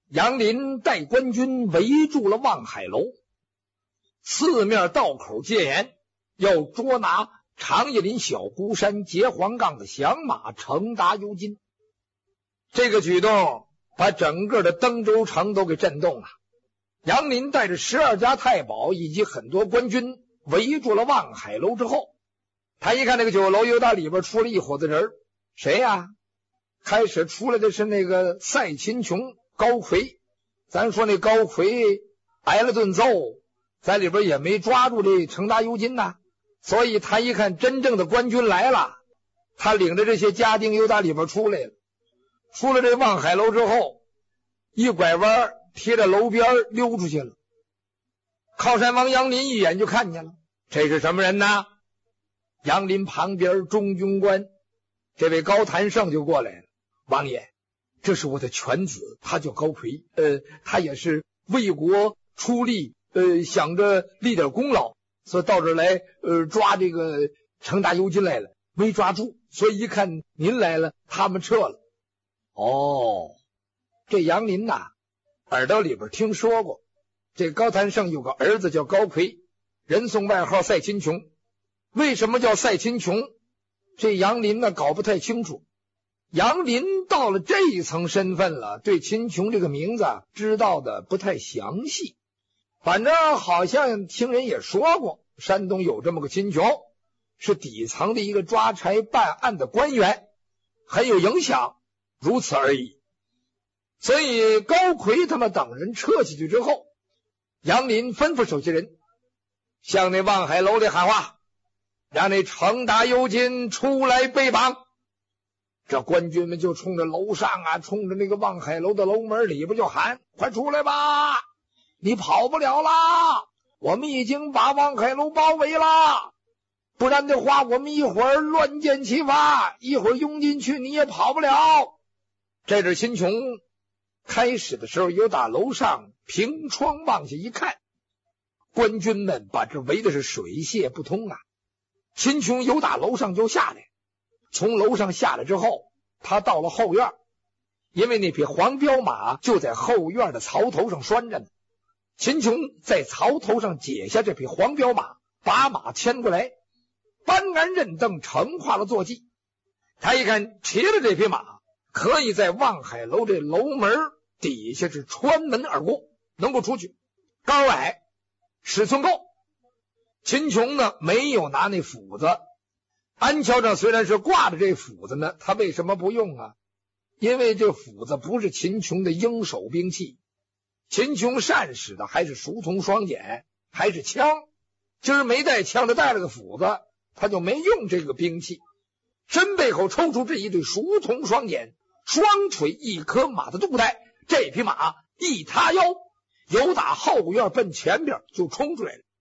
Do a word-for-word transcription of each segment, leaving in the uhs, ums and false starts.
杨林带官军围住了望海楼，四面道口戒严，要捉拿长叶林小孤山结黄杠的降马程达尤金。这个举动把整个的登州城都给震动了。杨林带着十二家太保以及很多官军围住了望海楼之后，他一看那个酒楼，又到里边出了一伙子人。谁呀、啊？开始出来的是那个赛秦琼、高奎。咱说那高奎挨了顿揍，在里边也没抓住这程达尤金呐，所以他一看真正的官军来了，他领着这些家丁又到里边出来了。出了这望海楼之后，一拐弯贴着楼边溜出去了。靠山王杨林一眼就看见了，这是什么人呢？杨林旁边中军官这位高谭胜就过来了。王爷，这是我的犬子，他叫高奎，呃，他也是为国出力，呃，想着立点功劳，所以到这儿来，呃，抓这个程达尤金来了，没抓住，所以一看您来了，他们撤了。哦，这杨林呐，耳朵里边听说过，这高谭胜有个儿子叫高奎，人送外号赛秦琼。为什么叫赛秦琼？这杨林呢搞不太清楚。杨林到了这一层身份了，对秦琼这个名字啊知道的不太详细，反正好像听人也说过，山东有这么个秦琼，是底层的一个抓差办案的官员，很有影响，如此而已。所以高奎他们等人撤下去之后，杨林吩咐手下人向那望海楼里喊话，让那程达尤金出来被绑。这官军们就冲着楼上啊，冲着那个望海楼的楼门里边就喊，快出来吧，你跑不了啦，我们已经把望海楼包围了，不然的话我们一会儿乱箭齐发，一会儿拥进去你也跑不了。这是秦琼开始的时候有打楼上凭窗望下一看，官军们把这围的是水泄不通啊。秦琼有打楼上就下来，从楼上下来之后，他到了后院，因为那匹黄骠马就在后院的槽头上拴着呢。秦琼在槽头上解下这匹黄骠马，把马牵过来，搬鞍认镫，乘化了坐骑。他一看骑了这匹马，可以在望海楼这楼门底下是穿门而过，能够出去。高矮尺寸够。秦琼呢没有拿那斧子，鞍桥上虽然是挂着这斧子呢，他为什么不用啊？因为这斧子不是秦琼的应手兵器，秦琼善使的还是熟铜双锏，还是枪。今儿没带枪的带了个斧子，他就没用这个兵器。身背后抽出这一对熟铜双锏，双锤一颗马的肚带，这匹马一塌腰，由打后院奔前边就冲出来了。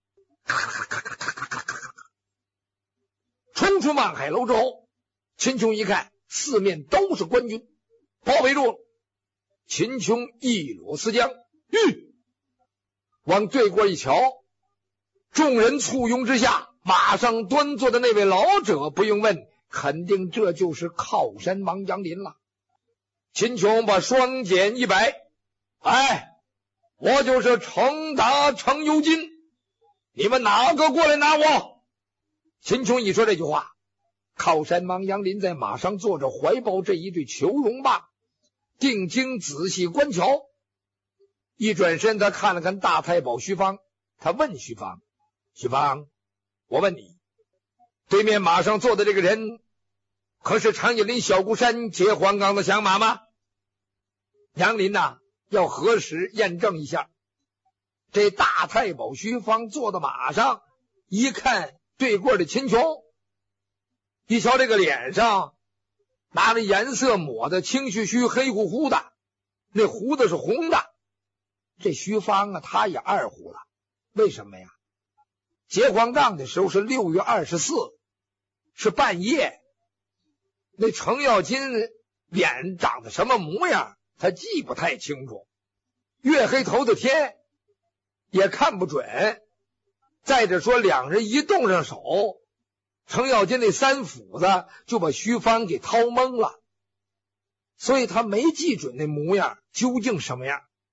冲出望海楼之后，秦琼一看四面都是官军，包围住了。秦琼一裸丝缰，吁，往对过一瞧，众人簇拥之下，马上端坐的那位老者，不用问，肯定这就是靠山王杨林了。秦琼把双锏一摆，哎，我就是程达程尤金，你们哪个过来拿我？秦琼一说这句话，靠山王杨林在马上坐着，怀抱这一对虬绒棒，定睛仔细观瞧。一转身，他看了看大太保徐芳，他问徐芳，徐芳，我问你，对面马上坐的这个人可是长叶林小孤山结黄冈的降马吗？杨林呐、啊，要核实验证一下。这大太保徐芳坐到马上，一看对过的秦琼，一瞧这个脸上拿着颜色抹的青须须黑乎乎的，那胡子是红的。这徐芳啊，他也二胡了。为什么呀？结黄杠的时候是六月二十四，是半夜。那程咬金脸长得什么模样，他记不太清楚。月黑头的天也看不准。再者说，两人一动上手，程咬金那三斧子就把徐芳给掏懵了，所以他没记准那模样究竟什么样。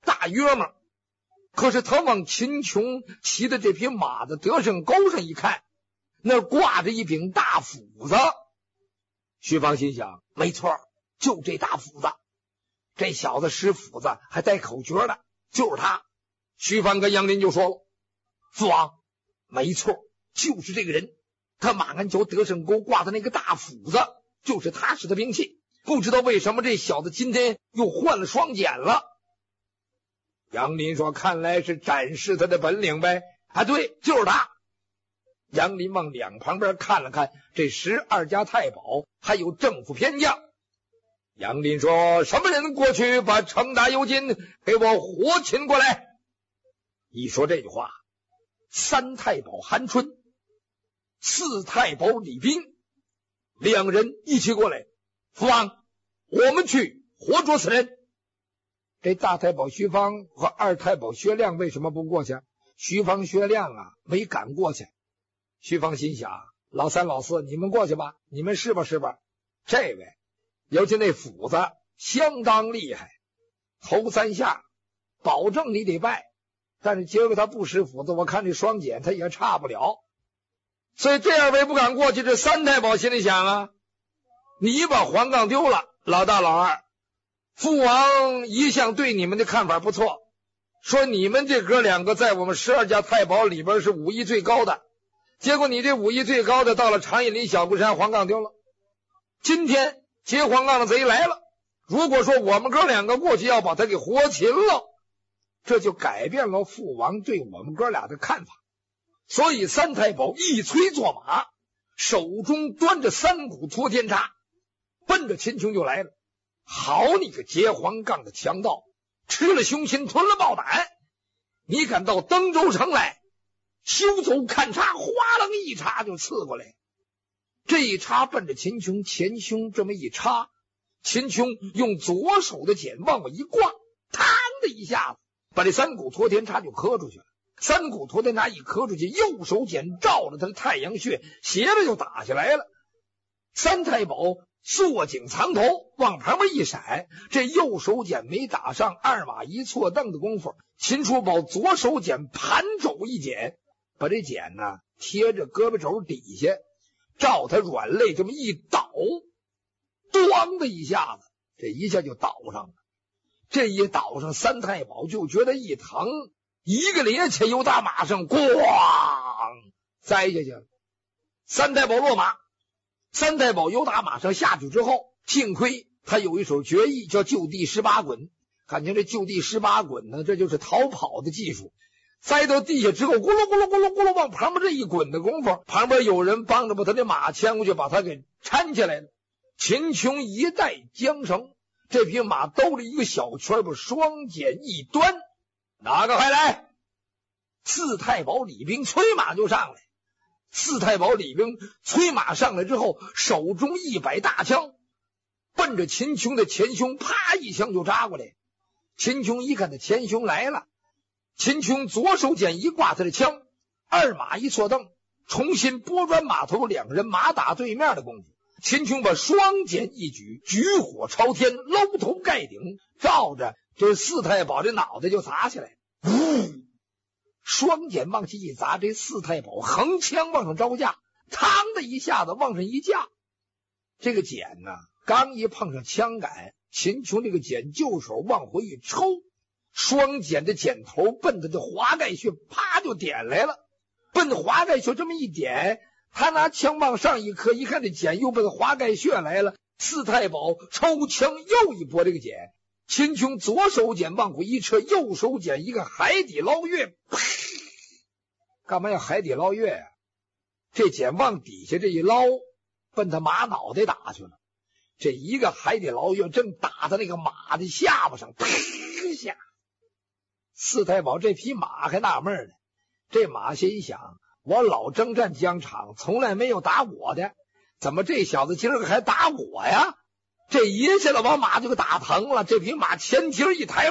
大约么。可是他往秦琼骑的这匹马的得胜钩上一看，那挂着一柄大斧子。徐芳心想，没错，就这大斧子，这小子使斧子还带口诀的，就是他。徐芳跟杨林就说了，父王，没错，就是这个人，他马鞍桥得胜钩挂的那个大斧子就是他使的兵器，不知道为什么这小子今天又换了双锏了。杨林说，看来是展示他的本领呗。啊，对，就是他。杨林往两旁边看了看，这十二家太保还有政府偏将。杨林说，什么人过去把程达尤金给我活擒过来？一说这句话，三太保韩春、四太保李斌两人一起过来。父王，我们去活捉此人。这大太保徐芳和二太保薛亮为什么不过去？徐芳、薛亮啊，没敢过去。徐芳心想，老三老四你们过去吧，你们试吧试吧。这位尤其那斧子相当厉害，头三下保证你得败，但是结果他不使斧子，我看这双锏他也差不了。所以这二位不敢过去。这三太保心里想啊，你把黄杠丢了，老大老二，父王一向对你们的看法不错，说你们这哥两个在我们十二家太保里边是武艺最高的，结果你这武艺最高的到了长野林小孤山，黄杠丢了。今天劫黄杠的贼来了，如果说我们哥两个过去要把他给活擒了，这就改变了父王对我们哥俩的看法。所以三太保一催坐马，手中端着三股托天叉，奔着秦琼就来了。好你个劫黄杠的强盗，吃了雄心吞了豹胆，你敢到登州城来，休走看叉，哗楞一叉就刺过来。这一叉奔着秦琼前胸这么一插，秦琼用左手的锏往我一挂，嘡的一下子把这三股托天叉就磕出去了。三股托天叉一磕出去，右手锏照着他的太阳穴斜着就打下来了。三太保缩颈藏头往旁边一闪，这右手锏没打上，二马一错蹬的功夫，秦楚宝左手锏盘肘一剪，把这锏呢贴着胳膊肘底下，照他软肋这么一倒，咣的一下子，这一下就倒上了。这一倒上，三太保就觉得一疼，一个趔趄由大马上咣栽下去了。三太保落马，三太保由打马上下去之后，幸亏他有一手绝艺叫就地十八滚，感情这就地十八滚呢，这就是逃跑的技术。栽到地下之后，咕噜咕噜咕噜咕噜往旁边这一滚的功夫，旁边有人帮着把他的马牵过去，把他给搀起来了。秦琼一带缰绳，这匹马兜了一个小圈，把双锏一端，哪个还来？四太保李冰催马就上来。四太保李冰催马上来之后，手中一摆大枪，奔着秦琼的前胸啪一枪就扎过来。秦琼一看他前胸来了，秦琼左手锏一挂他的枪，二马一错蹬，重新拨转马头，两人马打对面的功夫，秦琼把双锏一举，举火朝天，搂头盖顶，照着这四太保这脑袋就砸起来。呜，双锏往起一砸，这四太保横枪往上招架，嘡的一下子往上一架，这个锏呢刚一碰上枪杆，秦琼这个锏就手往回一抽，双锏的锏头奔他的华盖穴啪就点来了。奔华盖穴这么一点，他拿枪往上一磕，一看这锏又奔华盖穴来了，四太保抽枪又一拨这个锏，秦琼左手锏往回一撤，右手锏一个海底捞月，干嘛要海底捞月呀、啊？这锏往底下这一捞，奔他马脑袋打去了。这一个海底捞月正打在那个马的下巴上，啪一下。四太保这匹马还纳闷呢，这马心想，我老征战疆场，从来没有打我的，怎么这小子今儿个还打我呀？这一下子把马就给打疼了，这匹马前蹄一抬，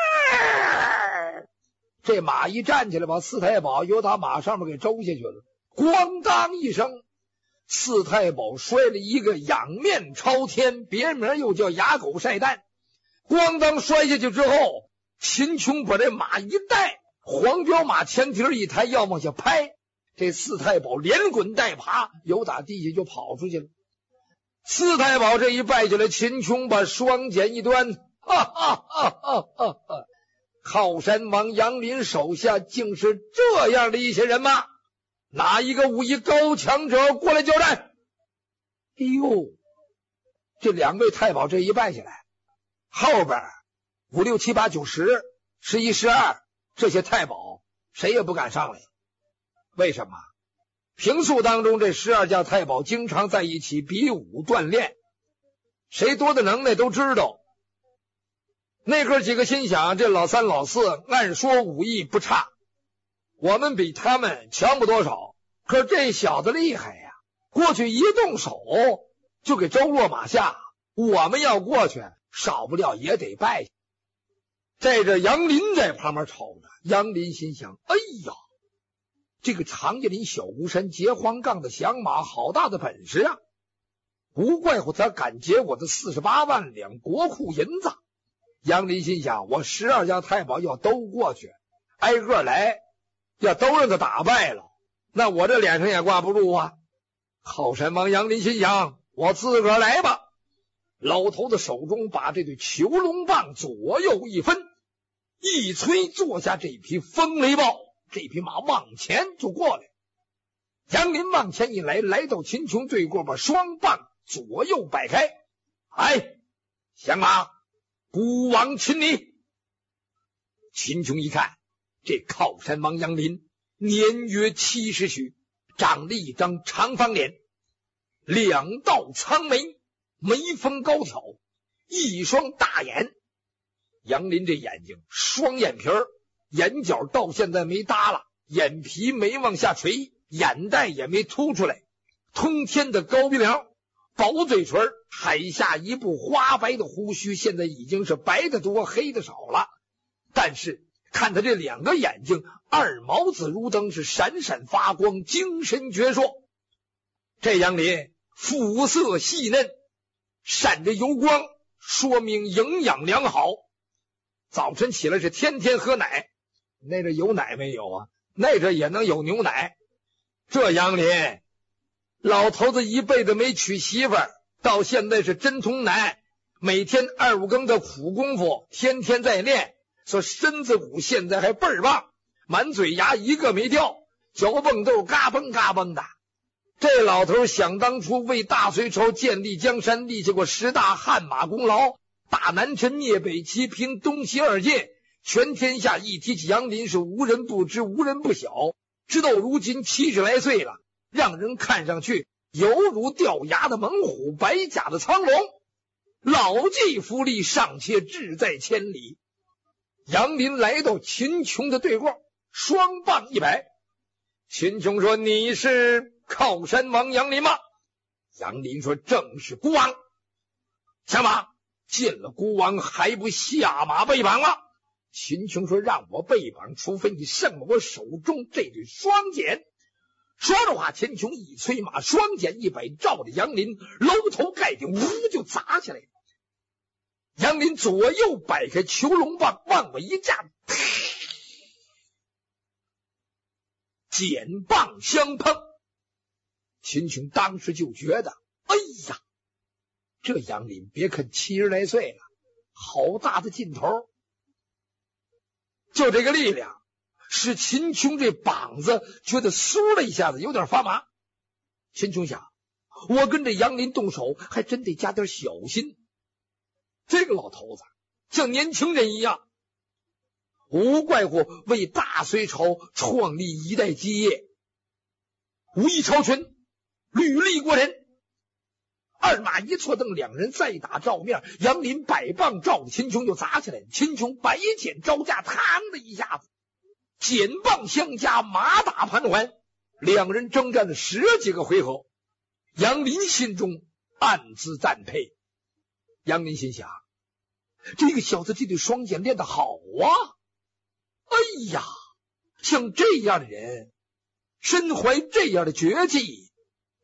这马一站起来，把四太保由他马上面给周下去了。咣当一声，四太保摔了一个仰面朝天，别名又叫哑狗晒蛋。咣当摔下去之后， 秦琼把这马一带，黄骠马前蹄一抬，要往下拍，这四太保连滚带爬，由打地下就跑出去了。四太保这一败下来，秦琼把双锏一端，哈哈哈哈哈哈！靠山王杨林手下竟是这样的一些人吗？哪一个武艺高强者过来交战？哎呦，这两位太保这一败下来，后边五六七八九十十一十二这些太保谁也不敢上来。为什么？平素当中这十二家太保经常在一起比武锻炼，谁多的能耐都知道。那哥几个心想，这老三老四按说武艺不差，我们比他们强不多少，可这小子厉害呀，过去一动手就给周落马下，我们要过去少不了也得败下。在这杨林在旁边瞅着，杨林心想，哎呀，这个常家林小孤山截黄杠的响马好大的本事啊，无怪乎他敢劫我的四十八万两国库银子。杨林心想，我十二家太保要都过去，挨个来，要都让他打败了，那我这脸上也挂不住啊。靠山王杨林心想，我自个儿来吧。老头子手中把这对囚龙棒左右一分，一催坐下这匹风雷豹，这匹马往前就过来。杨林往前一来，来到秦琼对过，把双棒左右摆开，哎，响马，孤王擒你。秦琼一看，这靠山王杨林年约七十许，长了一张长方脸，两道苍眉，眉峰高挑，一双大眼。杨林这眼睛双眼皮儿，眼角到现在没耷拉，眼皮没往下垂，眼袋也没凸出来，通天的高鼻梁，薄嘴唇，海下一部花白的胡须，现在已经是白的多黑的少了。但是看他这两个眼睛，二毛子如灯，是闪闪发光，精神矍铄。这杨林肤色细嫩，闪着油光，说明营养良好。早晨起来是天天喝奶，那这有奶没有啊？那这也能有牛奶。这杨林老头子一辈子没娶媳妇儿，到现在是真童男，每天二五更的苦功夫，天天在练，说身子骨现在还倍儿棒，满嘴牙一个没掉，嚼蹦豆嘎嘣嘎嘣的。这老头想当初为大隋朝建立江山立下过十大汗马功劳，打南陈灭北齐平东西二界，全天下一提起杨林是无人不知无人不晓，直到如今七十来岁了，让人看上去犹如掉牙的猛虎，白甲的苍龙，老骥伏枥，尚且志在千里。杨林来到秦琼的对过，双棒一摆。秦琼说，你是靠山王杨林吗？杨林说，正是孤王。响马，见了孤王还不下马背绑吗？秦琼说，让我背绑，除非你胜了我手中这对双锏。说着话，秦琼一催马，双锏一摆，照着杨林楼头盖顶，呜就砸起来。杨林左右摆开囚龙棒，往我一架，锏棒相碰。秦琼当时就觉得，哎呀，这杨林别看七十来岁了，好大的劲头，就这个力量使秦琼这膀子觉得酥了一下子，有点发麻。秦琼想，我跟这杨林动手还真得加点小心。这个老头子像年轻人一样，无怪乎为大隋朝创立一代基业，武艺超群，履历过人。二马一错蹬，两人再打照面，杨林百棒照着秦琼就砸起来。秦琼白锏招架，嘡的一下子，锏棒相加，马打盘桓，两人征战了十几个回合。杨林心中暗自赞佩。杨林心想，这个小子这对双锏练得好啊！哎呀，像这样的人，身怀这样的绝技，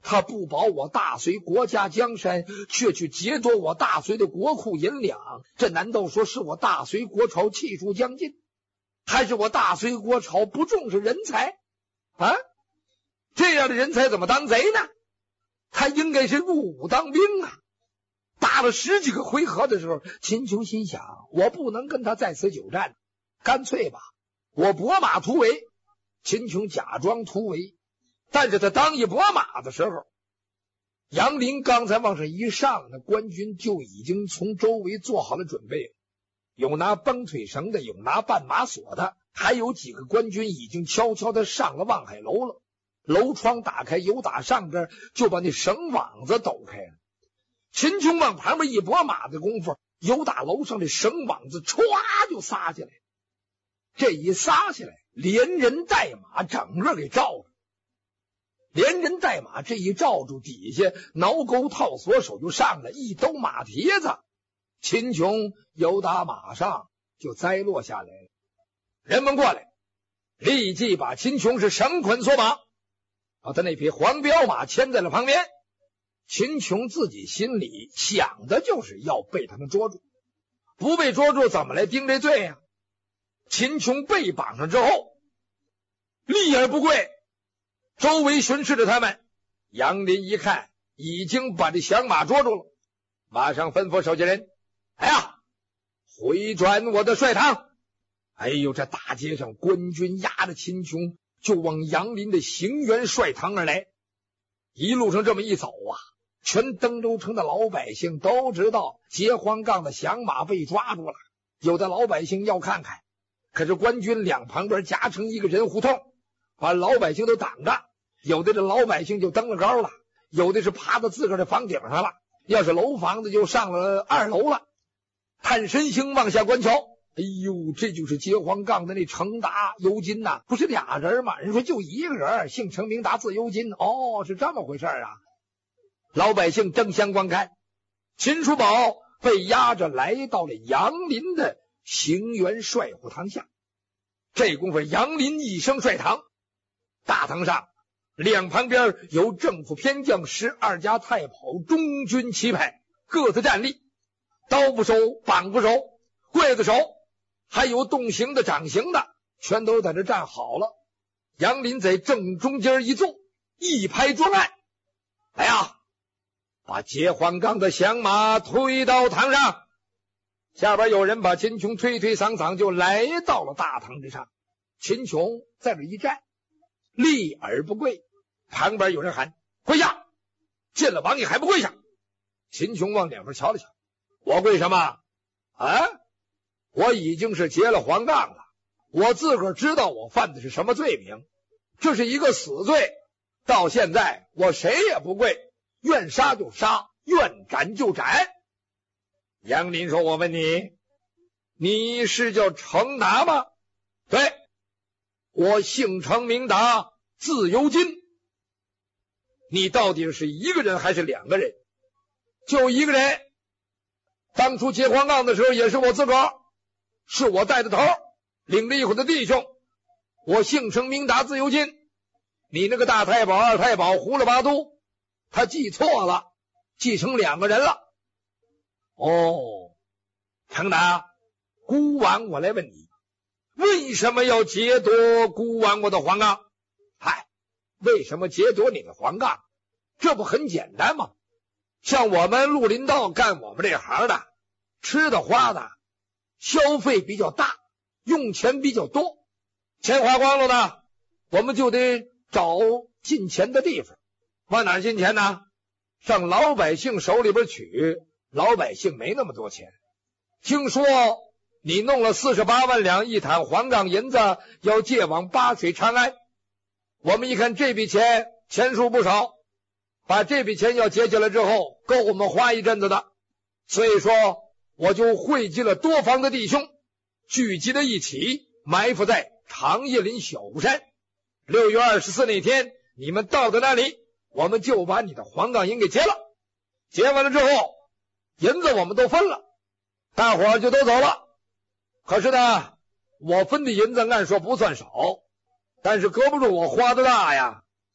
他不保我大隋国家江山，却去劫夺我大隋的国库银两，这难道说是我大隋国朝气数将尽，还是我大隋国朝不重视人才啊？这样的人才怎么当贼呢？他应该是入伍当兵啊！打了十几个回合的时候，秦琼心想，我不能跟他在此久战，干脆吧，我拨马突围。秦琼假装突围，但是他当一拨马的时候，杨林刚才往上一上，那官军就已经从周围做好了准备，有拿绷腿绳的，有拿绊马索的，还有几个官军已经悄悄的上了望海楼了。楼窗打开，有打上边就把那绳网子抖开了。秦琼往旁边一拨马的功夫，有打楼上的绳网子歘就撒下来。这一撒下来，连人带马整个给罩了。连人带马这一罩住，底下挠钩套锁手就上来，一兜马蹄子，秦琼由打马上就栽落下来了。人们过来，立即把秦琼是绳捆索绑，把他那匹黄骠马牵在了旁边。秦琼自己心里想的就是要被他们捉住，不被捉住怎么来定这罪呀、啊？秦琼被绑上之后，立而不跪，周围巡视着他们。杨林一看已经把这响马捉住了，马上吩咐手下人：哎呀，回转我的帅堂！哎呦，这大街上官军压着秦琼就往杨林的行辕帅堂而来。一路上这么一走啊，全登州城的老百姓都知道劫荒杠的响马被抓住了。有的老百姓要看看，可是官军两旁边夹成一个人胡同，把老百姓都挡着。有的这老百姓就登了高了，有的是爬到自个儿的房顶上了，要是楼房子就上了二楼了。探身星往下观瞧，哎呦，这就是劫荒杠的那程达、尤金呐、啊，不是俩人吗？人说就一个人，姓程名达字尤金。哦，是这么回事啊！老百姓争相观看，秦叔宝被押着来到了杨林的行辕帅府堂下。这功夫，杨林一升帅堂，大堂上两旁边有政府偏将十二家太保中军旗派各自站立，刀不收，绑不收，刽子手，还有动刑的掌刑的，全都在这站好了。杨林在正中间一坐，一拍桌案：来呀，把劫荒杠的响马推到堂上。下边有人把秦琼推推搡搡就来到了大堂之上。秦琼在这一站，立而不跪。旁边有人喊：跪下！见了王爷还不跪下？秦琼往两边瞧了瞧：我跪什么啊？我已经是劫了黄杠了，我自个儿知道我犯的是什么罪名，这是一个死罪，到现在我谁也不跪，愿杀就杀，愿斩就斩。杨林说：我问你，你是叫程达吗？对，我姓程名达，字尤金。你到底是一个人还是两个人？就一个人。当初劫荒杠的时候也是我自个儿，是我带的头，领着一伙的弟兄。我姓程名达，字尤金。你那个大太保、二太保胡了八都，他记错了，记成两个人了。哦，程达，孤王我来问你，为什么要劫夺孤王我的黄杠？嗨，为什么劫夺你的黄杠？这不很简单吗？像我们绿林道干我们这行的，吃的花的消费比较大，用钱比较多，钱花光了呢，我们就得找进钱的地方。往哪儿进钱呢？上老百姓手里边取，老百姓没那么多钱。听说你弄了四十八万两一坦黄杠银子，要借往巴水长安。我们一看这笔钱钱数不少，把这笔钱要结起来之后，够我们花一阵子的。所以说我就汇集了多方的弟兄，聚集在一起，埋伏在长叶林小孤山。六月二十四那天，你们到的那里，我们就把你的黄杠银给结了。结完了之后，银子我们都分了，大伙儿就都走了。可是呢，我分的银子按说不算少，但是搁不住我花的大呀。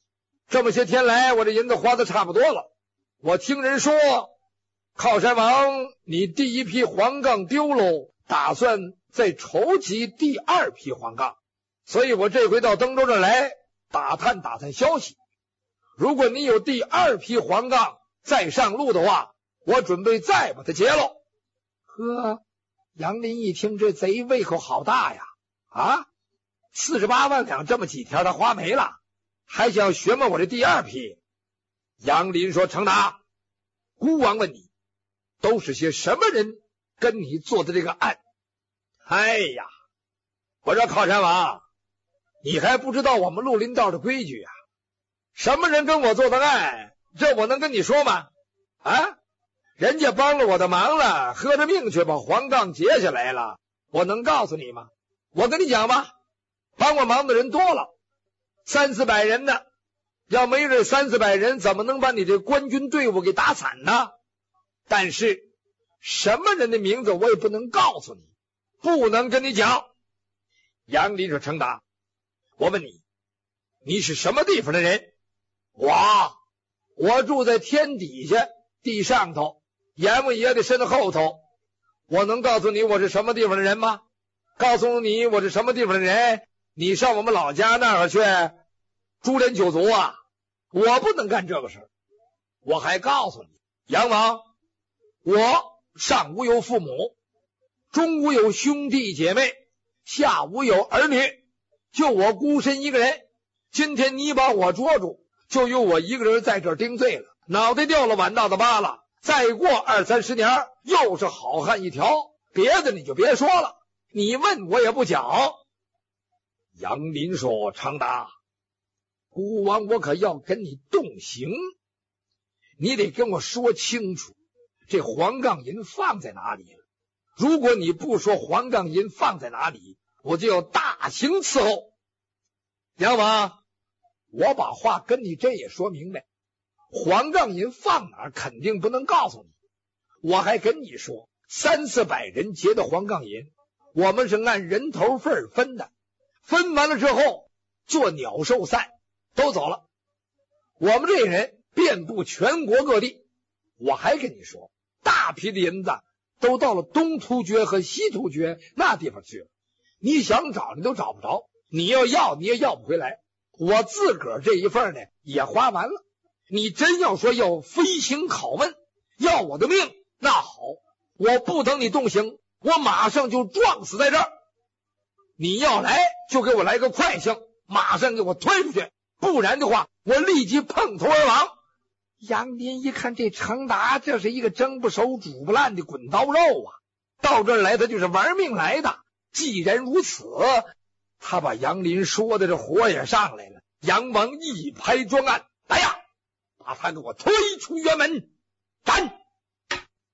这么些天来，我这银子花的差不多了。我听人说，靠山王你第一批黄杠丢喽，打算再筹集第二批黄杠，所以我这回到登州这来打探打探消息。如果你有第二批黄杠再上路的话，我准备再把它劫喽。呵，杨林一听，这贼胃口好大呀！啊，四十八万两这么几天他花没了，还想学摸我这第二批。杨林说：程达，孤王问你，都是些什么人跟你做的这个案？哎呀，我说靠山王，你还不知道我们绿林道的规矩啊？什么人跟我做的案，这我能跟你说吗？啊，人家帮了我的忙了，喝着命去把黄杠截下来了，我能告诉你吗？我跟你讲吧，帮我忙的人多了，三四百人呢，要没这三四百人，怎么能把你这官军队伍给打散呢？但是什么人的名字我也不能告诉你，不能跟你讲。杨林说：程达，我问你，你是什么地方的人？我我住在天底下地上头，阎王爷的身后头。我能告诉你我是什么地方的人吗？告诉你我是什么地方的人，你上我们老家那儿去株连九族啊！我不能干这个事。我还告诉你，杨王，我上无有父母，中无有兄弟姐妹，下无有儿女，就我孤身一个人。今天你把我捉住，就由我一个人在这儿定罪了，脑袋掉了，碗大的疤了，再过二三十年又是好汉一条，别的你就别说了，你问我也不讲。杨林说：程达，孤王我可要跟你动刑，你得跟我说清楚这黄杠银放在哪里了。如果你不说黄杠银放在哪里，我就要大刑伺候。杨王，我把话跟你这也说明白，黄杠银放哪儿肯定不能告诉你。我还跟你说，三四百人劫的黄杠银，我们是按人头份分的，分完了之后做鸟兽散，都走了。我们这人遍布全国各地。我还跟你说，大批的银子都到了东突厥和西突厥那地方去了，你想找你都找不着，你要要你也要不回来。我自个儿这一份呢也花完了，你真要说要飞行拷问，要我的命，那好，我不等你动刑，我马上就撞死在这儿。你要来就给我来个快刑，马上给我推出去，不然的话我立即碰头而亡。杨林一看这程达，这是一个蒸不熟煮不烂的滚刀肉啊，到这儿来他就是玩命来的。既然如此，他把杨林说的这火也上来了。杨王一拍专案，来呀，把他给我推出辕门斩。